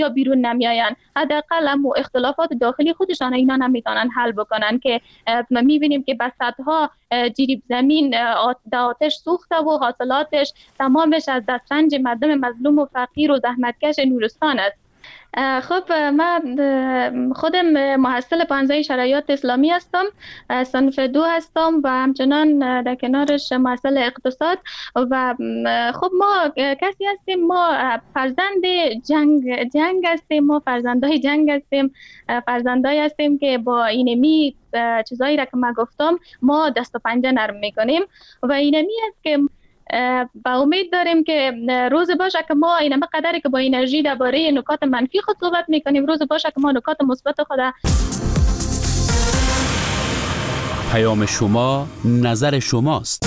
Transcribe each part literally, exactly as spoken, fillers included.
یا بیرون نمیآیند. حداقل هم اختلافات داخلی خودشان اینا نمیتونن حل بکنن که میبینیم که به صدها جریب زمین در آتش سوخته و حاصلاتش تمامش از دسترنج مردم مظلوم و فقیر و زحمتکش نورستان است. خب من خودم محصل پانزده شرایط اسلامی هستم، صنف دو هستم و همچنان در کنارش محصل اقتصاد. و خب ما کسی هستیم، ما فرزند جنگ جنگ هستیم، ما فرزندای جنگ هستیم، فرزندای هستیم که با اینمی چیزایی را که من گفتم ما دست و پنجه نرم میکنیم و اینمی است که با امید داریم که روز باشه که ما اینم قدری که با انرژی درباره نکات منفی خود صحبت میکنیم، روز باشه که ما نکات مثبت خود. پیام شما نظر شماست.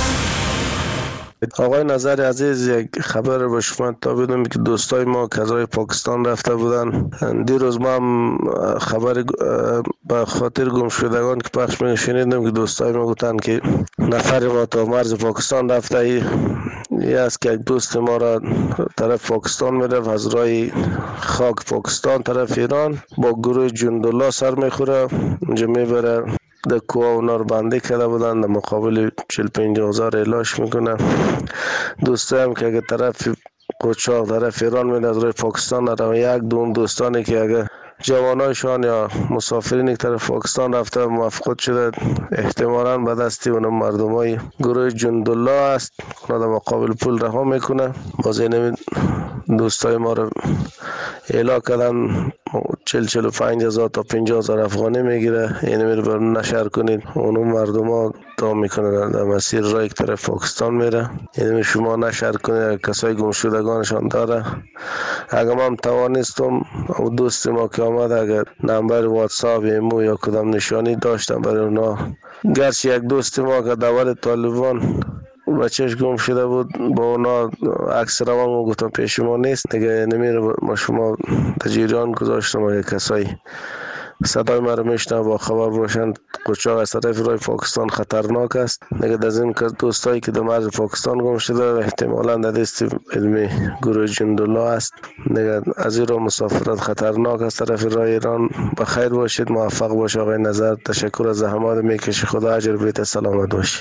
آقای نظر عزیز، یک خبر به شما تا بدم که دوستای ما کذای پاکستان رفته بودن. دیروز ما هم خبر به خاطر گم شدگان که پخش می شنیدم که دوستای ما گفتن که نفر ما تا مرز پاکستان رفته. ای است که یک دوست ما را طرف پاکستان میرفت، از راه خاک پاکستان طرف ایران با گروه جندالله سر میخوره، اونجا میبره در کوه اونا رو بنده کرده بودن، در مقابل چهل پنجاه هزار اعلاش میکنن. دوسته هم که اگه طرف قوچاق طرف ایران میده از روی پاکستان رو، یک دوم دوستانی که اگه جوانایشان یا مسافرین که طرف پاکستان رفته موفقت شده، احتمالاً به دستی اون مردمای گروه جندالله است، اونا در مقابل پول رها میکنه. باز این دوستای ما رو اعلا کردن چل چل و پنج هزار تا پنجاه هزار افغانی میگیره، اینو میره بر نشر کنید، اونو مردم ها تا میکنن در مسیر رای که طرف پاکستان میره. اینو شما نشر کنید، کسای گم شدگانشان داره. اگر من توانستم او دوست ما که آمد اگر نمبر واتساپ ایمو یا کدام نشانی داشتم برای اونا، گرچه یک دوست ما که دور طالبان بچهش گم شده بود با اونا عکس روان گفتم پیش ما نیست دیگه، نمیره ما شما تجیران گذاشتم. اگه کسایی صدای ما رو میشنن با خبر باشن قوچاق از طرف راه پاکستان خطرناک است دیگه. از این دوستایی که در مرز پاکستان گم شده احتمالاً در دست علمی گروه جندالله است دیگه. از این راه مسافرت خطرناک است طرف راه ایران. بخیر باشید، موفق باش آقای نظر. تشکر از زحمات میکشی، خدا اجر بده، سلامت باشی.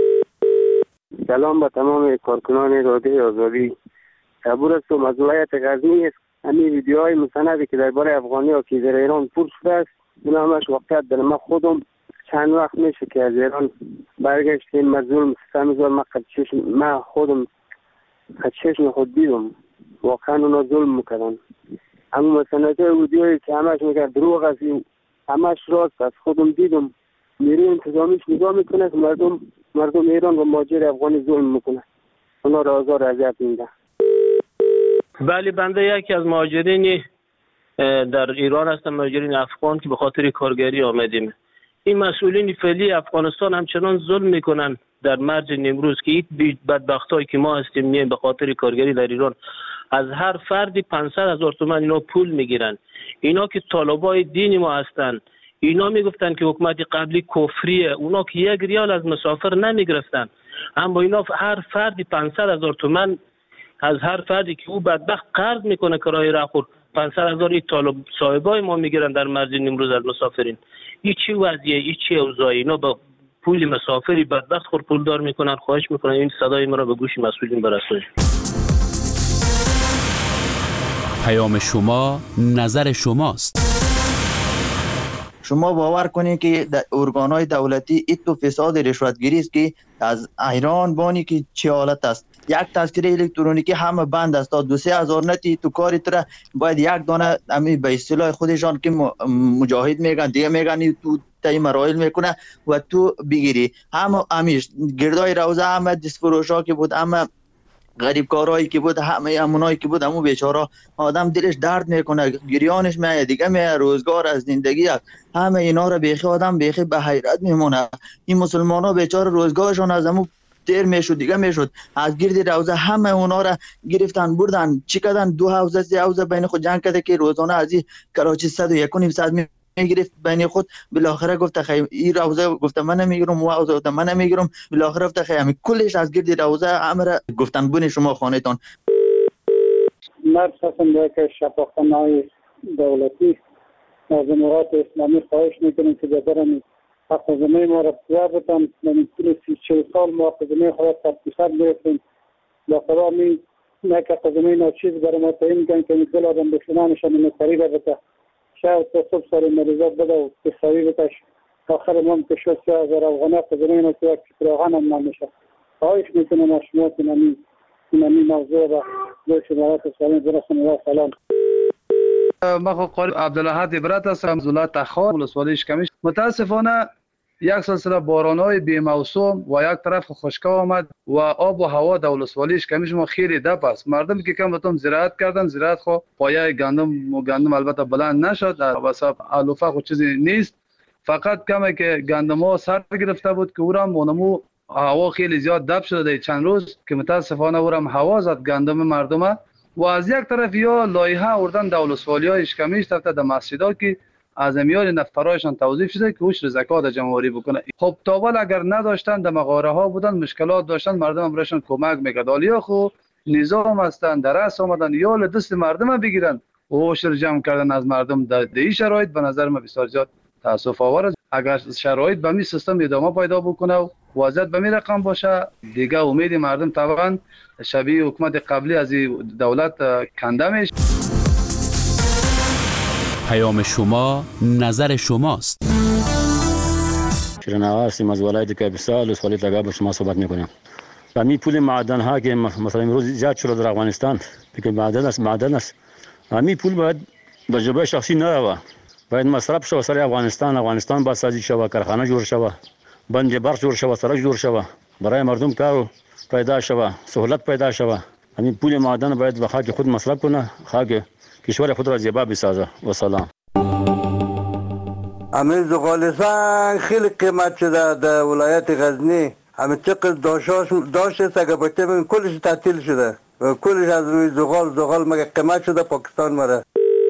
سلام به تمام کارکنان رادیو آزادی. عبور است و مزولایت غزنی است. همین ویدیوهای مستندی که درباره افغانی ها که در ایران پر شده است، این همش وقت در ما خودم چند وقت میشه که از ایران برگشتیم مظلوم ستمزار ما خدشش ما خودم خدشش خود دیدم، واقعا اونا ظلم میکردن. اما مستندهای ویدیوهایی که همش میگه دروغ است، همش راست است، خودم دیدم. نیروی انتظامیش نگاه میکنه که مردم مردم ایران و مهاجر افغانی ظلم میکنه، اونا را آزار اذیت میده. بله، بنده یکی از مهاجرین در ایران هستم، مهاجرین افغان که به خاطر کارگری آمدیم. این مسئولین فعلی افغانستان همچنان ظلم میکنن در مرز نیمروز که این بدبختایی که ما هستیم نیم به خاطر کارگری در ایران از هر فردی پانصد هزار تومان اینا پول میگیرن. اینا که طالبای دین ما هستن، اینا میگفتن که حکومت قبلی کفریه، اونا که یک ریال از مسافر نمیگرفتن، اما اینا هر فردی پانصد هزار تومان از هر فردی که او بدبخت قرض میکنه کرایه را خور پانصد هزار این طالب صاحبای ما میگیرن در مرز نیمروز از مسافرین. این چی وضعیه؟ این چی اوضاعی؟ اینا با پول مسافری بدبخت خور پول دار میکنن. خواهش میکنن این صدای ما را به گوش مسئولین برسونید. پیام شما نظر شماست. شما باور کنید که ارگان‌های دولتی این تو فساد رشوتگیری است که از ایران بانی که چه حالت است. یک تذکره الکترونیکی همه بند است، تا دو سه هزار نتی تو کاری تر باید یک دانه امی به اصطلاح خودشان که مجاهد میگن دیگه میگن تو تای مراحل میکنه و تو بگیری. همه امیش گردای روزه همه دستفروشا که بود، همه غریب کارهایی که بود، همه همونایی که بود، همون بیچاره آدم دلش درد میکنه، گریانش میاد دیگه، میاد روزگار از زندگی است. همه اینا رو بیخی آدم بیخی به حیرت میمونه. این مسلمان ها بیچاره روزگارشون از همون دیر میشد دیگه میشد، از گرد روزه همه اونا را گرفتن بردن چی کردن، دو حوزه سه حوزه بین خود جنگ کرده که روزانه از این کراچی صد و یک و نیم ساعت میگرفت بین خود. بالاخره گفت خیلی این روزه گفت من نمیگیرم، و روزه گفت من نمیگیرم، بالاخره گفت خیلی همین کلش از گرد روزه امر گفتن بون شما خانهتان. مرد هستم در که شفاخانه‌های دولتی از امارات اسلامی خواهش میکنیم که جبران حق زمین ما را بسیار بتن. من طول سی چه سال ما حق زمین خواهد تفکیصت گرفتیم با خدا می نه که حق زمین ها چیز برای ما تعیین کن که میکل آدم بشنانش هم نکاری را بتا شاید تا صبح سال مریضات بده و بسایی بتاش آخر ما که شد سه هزار افغانه حق زمین ها که یک چکراغان هم نمیشه. خواهش میکنم شما که نمی نمی موضوع با دوش امارات اسلامی برسن و سلام. ما خو قاری عبدالاحد عبرت هستم از ولایت تخار ولسوالی اشکمیش. متاسفانه یک سلسله باران‌های بی موسم و یک طرف خشکی آمد و آب و هوا در ولسوالی اشکمیش ما خیلی دپ است. مردم که کم بتون زراعت کردن، زراعت خو پایه گندم و گندم البته بلند نشد، واسه علوفه خو چیزی نیست، فقط کمی که گندم‌ها سر گرفته بود که اورم مونمو هوا خیلی زیاد دپ شده چند روز که متاسفانه اورم هوا زد گندم مردم. و از یک طرف یا لایحه آوردن در ولسوالی‌های اشکمیش طرف در مسجدها که از میار نفرایشان توظیف شده که اوش زکات جمع‌آوری بکنه. خب تاول اگر نداشتن در مغاره ها بودن، مشکلات داشتن، مردم هم برایشان کمک میکرد. حالا خو نظام هستن در رأس آمدن یا دست مردم بگیرن و اوش رو جمع کردن از مردم در این شرایط به نظر من بسیار زیاد تاسف آور است. اگر شرایط به می سیستم ادامه پیدا بکنه و وضعیت به می رقم باشه، دیگه امید مردم طبعا شبیه حکومت قبلی از دولت کنده میشه. پیام شما نظر شماست. شیرین آقا هستیم از ولایت کاپیسا ولسوالی تگاه با شما صحبت میکنم. و می پول معدن ها که مثلا امروز زیاد شده در افغانستان که معدن است معدن است همین پول باید به جبهه شخصی نروه، باید مصرف شود سر افغانستان. افغانستان باید سازی شود، کارخانه جور شود، بند برق جور شود، سرک جور شود، برای مردم کار پیدا شود، سهولت پیدا شود. همین پول معدن باید به خاک خود مصرف کنه، خاک کشور خود را زیبا بسازه. و سلام. همین زغالستان خیلی قیمت شده در ولایت غزنی. همین چقدر داشتاش داشت است اگر بچه بگیم کلش تعطیل شده و کلش از روی زغال زغال مگه قیمت شده پاکستان مره.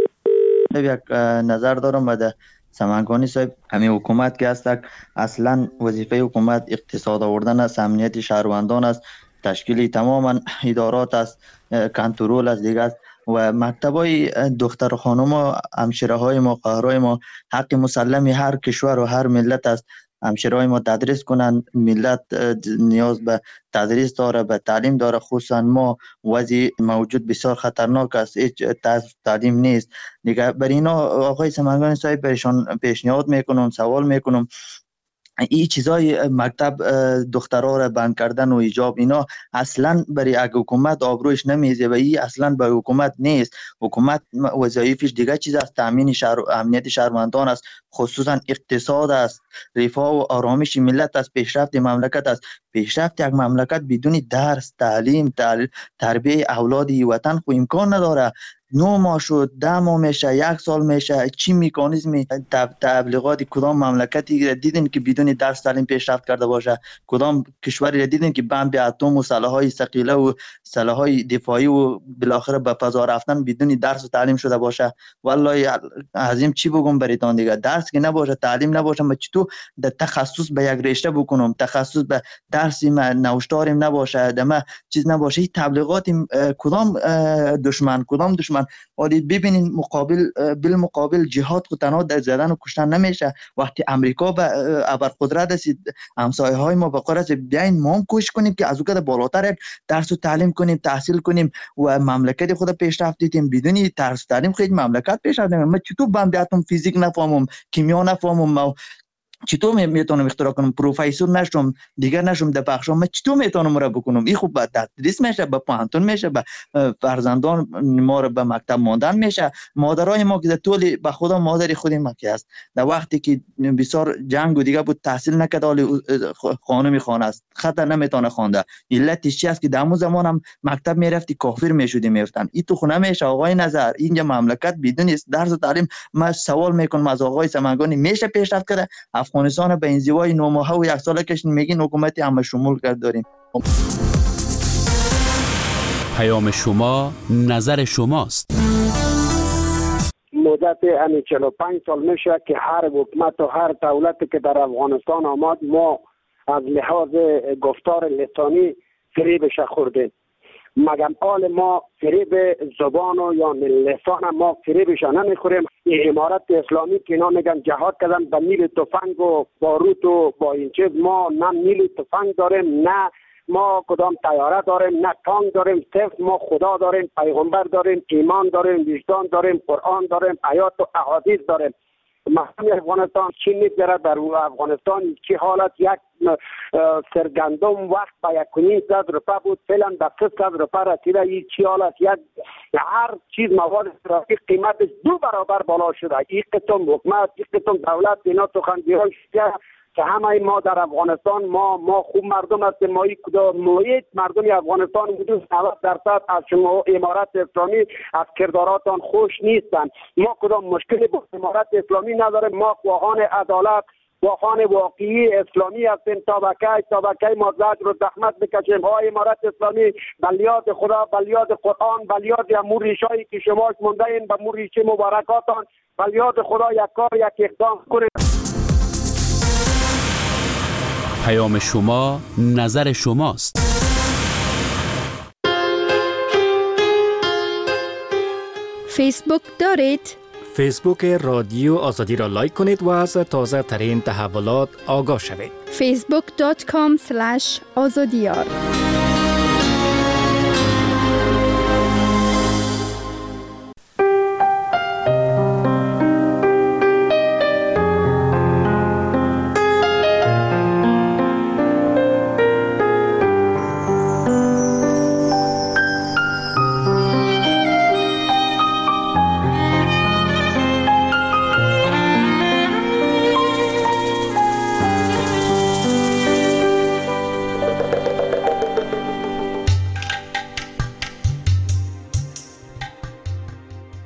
یک نظر دارم بده سمنگانی صاحب، همین حکومت که هست اصلا وظیفه حکومت اقتصاد آوردن است، امنیت شهروندان است، تشکیل تماما ادارات است، کنترل است دیگه است. و مکتبای دختر خانم و همشیره های ما قهرای ما حق مسلمی هر کشور و هر ملت است. همشیره های ما تدریس کنن، ملت نیاز به تدریس داره، به تعلیم داره. خصوصا ما وضع موجود بسیار خطرناک است، هیچ تعلیم نیست دیگه. بر اینا آقای سمنگانی صاحب برشان پیشنهاد میکنم، سوال میکنم، این چیزای مکتب دخترها را بند کردن و حجاب اینا اصلا برای یک حکومت آبروش نمیزه و این اصلا برای حکومت نیست. حکومت وظایفش دیگه چیز است، تامین شهر امنیت شهروندان است، خصوصا اقتصاد است، رفاه و آرامش ملت است، پیشرفت مملکت است. پیشرفت یک مملکت بدون درس، تعلیم، تربیه اولاد وطن خو امکان نداره. نو ماه شد، ده ماه میشه، یک سال میشه، چی میکانیزمی تبلیغات کدام مملکتی دیدین که بدون درس تعلیم پیشرفت کرده باشه؟ کدام کشوری دیدین که بمب اتم و سلاح‌های ثقیله و سلاح‌های دفاعی و بالاخره به فضا رفتن بدون درس و تعلیم شده باشه؟ والله عظیم چی بگم براتون دیگه، درس که نباشه، تعلیم نباشه، ما چطور در تخصص به یک رشته بکنم، تخصص به درسی نوشتاریم نباشه، دمه چیز نباشه، تبلیغات کدام دشمن کدام دشمن ولی ببینین مقابل بالمقابل جهاد خود تنها در زدن و کشتن نمیشه. وقتی امریکا به ابرقدرت رسید، همسایه های ما به قرار بیاین ما هم کوشش کنیم که از اون کده بالاتر درس و تعلیم کنیم، تحصیل کنیم و مملکت خود پیشرفت دیدیم. بدون درس و تعلیم خیلی مملکت پیشرفت نمیکنه. من چطور بمب اتم فیزیک نفهمم، کیمیا نفهمم، چطور میتونم اختراع کنم؟ پروفسور نشم، دیگر نشم در بخشم، من چطور میتونم را بکنم؟ این خوب به تدریس میشه، به پانتون میشه، به فرزندان ما را به مکتب ماندن میشه. مادرای ما که در طول به خدا مادری خودی ما که است، در وقتی که بسیار جنگ و دیگه بود تحصیل نکرد، حالی خانمی خانه است، خطر نمیتونه خوانده. علتش چی است که در اون زمان هم مکتب میرفتی کافر میشدی میفتن. این تو خونه میشه. آقای نظر اینجا مملکت بدون درس و تعلیم، من سوال میکنم از آقای سمنگانی میشه پیشرفت کرده؟ افغانستان به انزوای نو ماهه و یک ساله کش میگین حکومتی همه شمول کرد داریم. پیام شما نظر شماست. مدت همین چهل و پنج سال میشه که هر حکومت و هر دولتی که در افغانستان آمد ما از لحاظ گفتار لسانی فریبش خوردیم. مگم آل ما فریب زبان و یا لسان ما فریبش نمیخوریم. این امارت اسلامی که اینا میگن جهاد کردن با نیل تفنگ و باروت و با این چیز، ما نه نیل تفنگ داریم، نه ما کدام طیاره داریم، نه تانک داریم. صرف ما خدا داریم، پیغمبر داریم، ایمان داریم، وجدان داریم، قرآن داریم، آیات و احادیث داریم. مردم افغانستان چی میگذرد در افغانستان چی حالت؟ یک سرگندم وقت با یک کنین صد روپه بود، فعلا به سه صد روپه رسیده. این چی حالت؟ یک هر چیز مواد استراتژیک قیمتش دو برابر بالا شده. این قسم حکومت، این قسم دولت اینا سخنگویان شده که همه ما در افغانستان ما ما خوب مردم هستیم. ما کدام محیط مردم افغانستان حدود نود درصد از شما امارت اسلامی از کرداراتان خوش نیستن. ما کدام مشکلی با امارت اسلامی نداریم. ما خواهان عدالت، خواهان واقعی اسلامی هستیم. طبقه طبقه ما زجر رو زحمت بکشیم. ها امارت اسلامی بلیاد خدا، بلیاد قرآن، بلیاد امور ریشایی که شما مونده این به امور ریشه مبارکاتان، بلیاد خدا یک کار یک اقدام کنید. پیام شما نظر شماست. فیسبوک دارید؟ فیسبوک رادیو آزادی را لایک کنید و از تازه ترین تحولات آگاه شوید. فیسبوک دات کام اسلش آزادیار